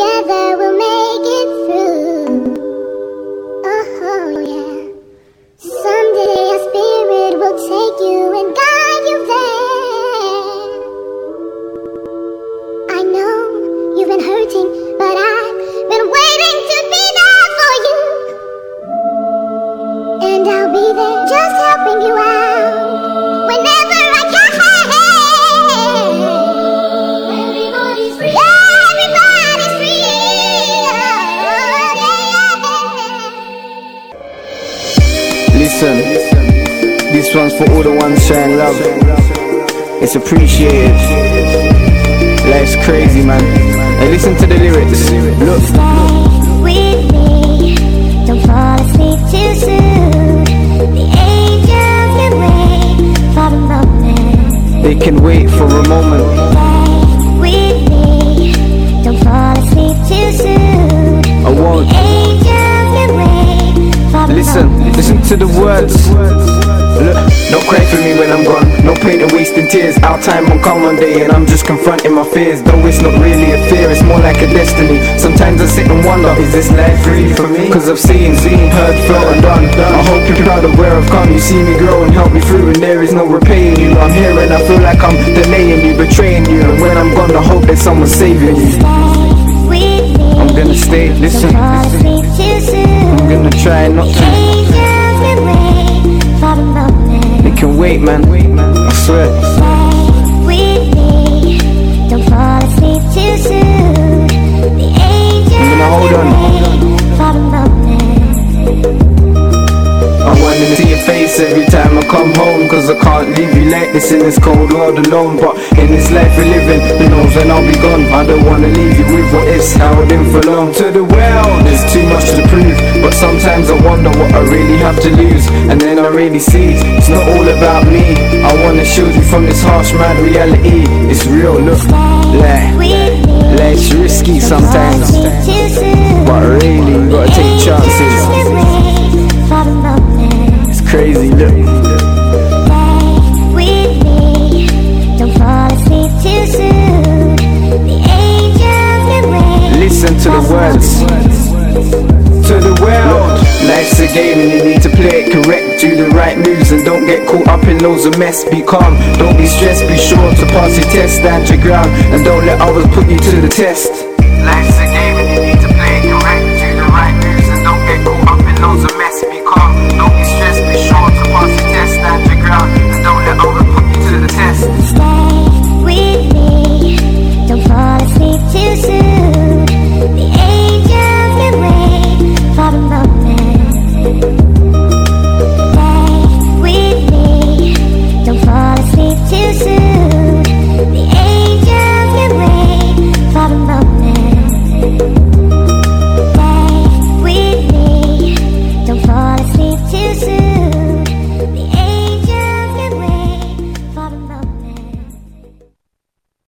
together we'll make it through. Oh yeah. Someday a spirit will take you and guide you there. I know you've been hurting, but I've been waiting to be there for you. And I'll be there just helping you out whenever I can. Everybody's free. Everybody's free. Listen, this one's for all the ones sharing love. It's appreciated. Life's crazy, man. Hey, listen to the lyrics. Look. Stay with me. Don't fall asleep too soon. The angels can wait for a moment. They can wait for a moment. Stay with me. Don't fall asleep too soon. I won't. The angels can wait for a moment. Listen to the words. Look, don't cry for me when I'm gone. No pain and wasting tears. Our time won't come one day, and I'm just confronting my fears. Though it's not really a fear, it's more like a destiny. Sometimes I sit and wonder, is this life really for me? Cause I've seen, heard, felt and done. I hope you're proud of where I've come. You see me grow and help me through, and there is no repaying you. I'm here and I feel like I'm delaying you, betraying you. And when I'm gone, I hope that someone's saving you. I'm gonna stay, listen. I'm gonna try not to. They can wait, man. I swear. Stay with me. Don't fall asleep too soon. The angels I'm gonna hold on. for a moment. I wanna see your face every time I come home, cause I can't leave you like this in this cold world alone. But in this life we're living, who knows when I'll be gone. I don't wanna leave you with what ifs, how I've been for long. To the world, there's too much to prove, but sometimes I wonder what I really have to lose. And then I really see, it's not all about me. I wanna shield you from this harsh mad reality. It's real, look, life's risky sometimes, but really you gotta take chances. It's crazy, look. Stay with me. Don't fall asleep too soon. The angels can wait. Listen to the words. To the world. Life's a game and you need to play it correct. Do the right moves and don't get caught up in loads of mess. Be calm, don't be stressed. Be sure to pass your test, stand your ground, and don't let others put you to the test.